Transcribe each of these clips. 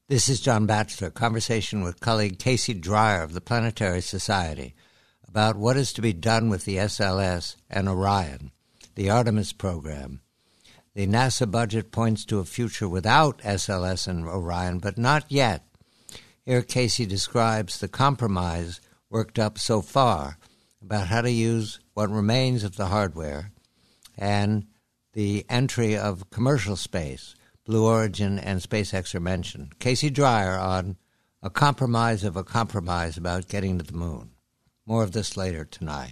This is John Batchelor, conversation with colleague Casey Dreyer of the Planetary Society about what is to be done with the SLS and Orion, the Artemis program. The NASA budget points to a future without SLS and Orion, but not yet. Here Casey describes the compromise worked up so far about how to use what remains of the hardware and the entry of commercial space. Blue Origin and SpaceX are mentioned. Casey Dreyer on a compromise about getting to the moon. More of this later tonight.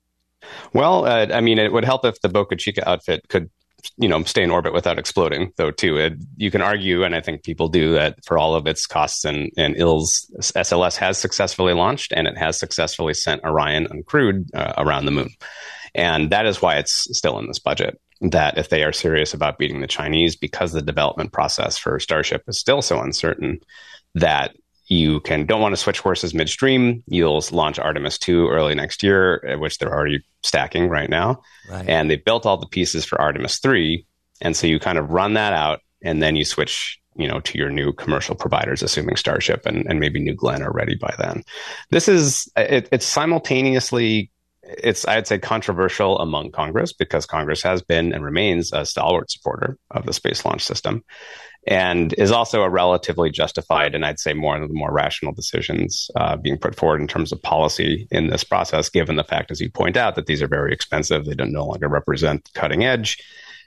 Well, it would help if the Boca Chica outfit could, stay in orbit without exploding, though, too. You can argue, and I think people do, that for all of its costs and ills, SLS has successfully launched, and it has successfully sent Orion uncrewed around the moon. And that is why it's still in this budget. That if they are serious about beating the Chinese, because the development process for Starship is still so uncertain, that you don't want to switch horses midstream. You'll launch Artemis 2 early next year, which they're already stacking right now. Right. And they built all the pieces for Artemis 3. And so you kind of run that out, and then you switch, to your new commercial providers, assuming Starship and maybe New Glenn are ready by then. This is, it's simultaneously, I'd say, controversial among Congress, because Congress has been and remains a stalwart supporter of the Space Launch System, and is also a relatively justified, and I'd say one of the more rational decisions being put forward in terms of policy in this process, given the fact, as you point out, that these are very expensive. They don't no longer represent cutting edge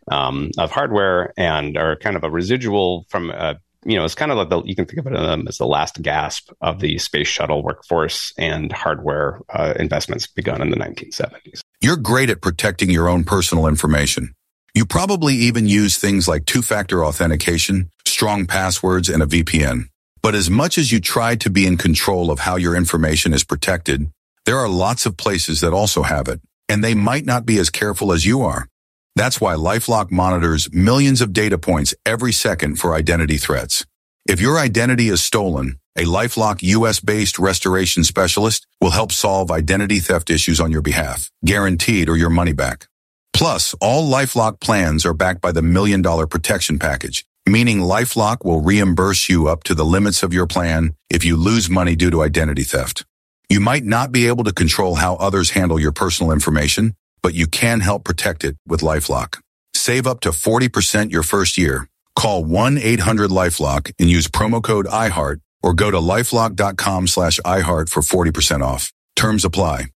of hardware, and are kind of a residual from it's kind of like you can think of it as the last gasp of the space shuttle workforce and hardware investments begun in the 1970s. You're great at protecting your own personal information. You probably even use things like two-factor authentication, strong passwords, and a VPN. But as much as you try to be in control of how your information is protected, there are lots of places that also have it, and they might not be as careful as you are. That's why LifeLock monitors millions of data points every second for identity threats. If your identity is stolen, a LifeLock US-based restoration specialist will help solve identity theft issues on your behalf, guaranteed, or your money back. Plus, all LifeLock plans are backed by the $1 Million Protection Package, meaning LifeLock will reimburse you up to the limits of your plan if you lose money due to identity theft. You might not be able to control how others handle your personal information, but you can help protect it with LifeLock. Save up to 40% your first year. Call 1-800-LifeLock and use promo code iHeart, or go to lifelock.com/iHeart for 40% off. Terms apply.